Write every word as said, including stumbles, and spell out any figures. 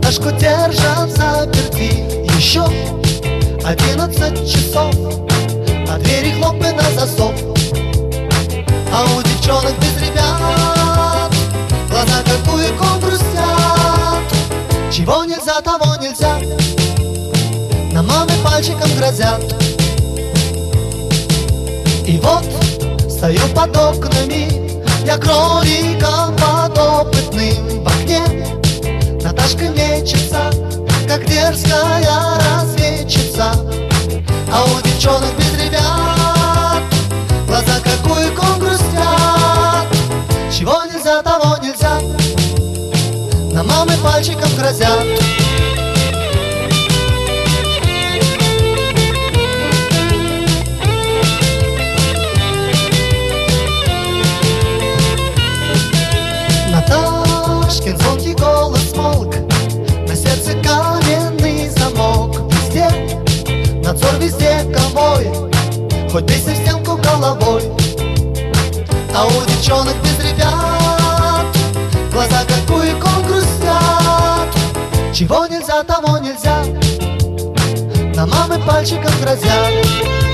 Наташку держат заперти. Еще одиннадцать часов, а двери хлопы на засов. А у девчонок без ребят глаза как буйком грустят. Чего нельзя, того нельзя, на мамы пальчиком грозят. И вот стою под окнами, я кроликом подопытным. В окне Наташка мечется, как дерзкая разведчица. А у девчонок без ребят глаза как буйком грустят. Чего нельзя, того нельзя, на мамы пальчиком грозят. Наташкин звонкий голос смолк, на сердце каменный замок. Везде надзор, везде конвой, хоть бейся в стенку головой. А у девчонок без ребят глаза как буйком грустят. Чего нельзя, того нельзя, на мамы пальчиком грозят.